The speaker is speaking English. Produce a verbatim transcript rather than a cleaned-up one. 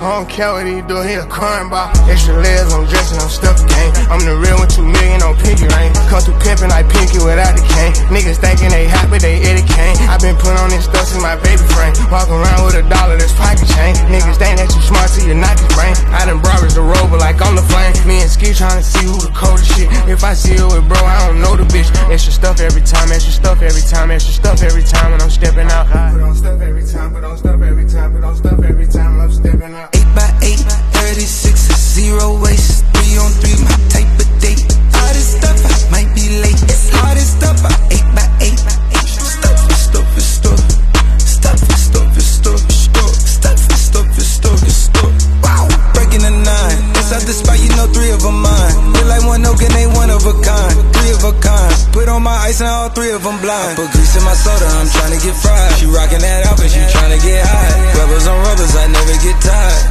I don't care what he do, he a crime ball. Extra layers, I'm dressing, I'm stuffed game. I'm the real one, two million on pinky ring. Come through pimpin' like Pinky without the cane. Niggas thinking they hot, but they Eddie Kane. I been put on this stuff since my baby frame. Walk around with a dollar that's pocket change. Niggas think that you smart, so you knock his brain. I done brought the rover like I'm the flame. Me and Ski tryna see who the coldest shit. If I see you with bro, I don't know the bitch. Extra stuff every time, extra stuff every time, extra stuff every time when I'm stepping out. Put on stuff every time, put on stuff every time, put on stuff every time I'm stepping out. eight by eight, thirty-six is zero waste. three on three, my type of date. All this stuff, I might be late. All this stuff, I eight by eight. Stuff is stuff is stuff. Stuff is stuff is stuff is stuff. Stuff is stuff is stuff is stuff. Wow, breaking the nine. Inside the spot, you know three of them mine. Feel like one oak and they one of a kind. Three of a kind. Put on my ice and all three of them blind. I put grease in my soda, I'm trying to get fried. She rocking that outfit, she trying to get high. Rubbers on rubbers, I never get tired.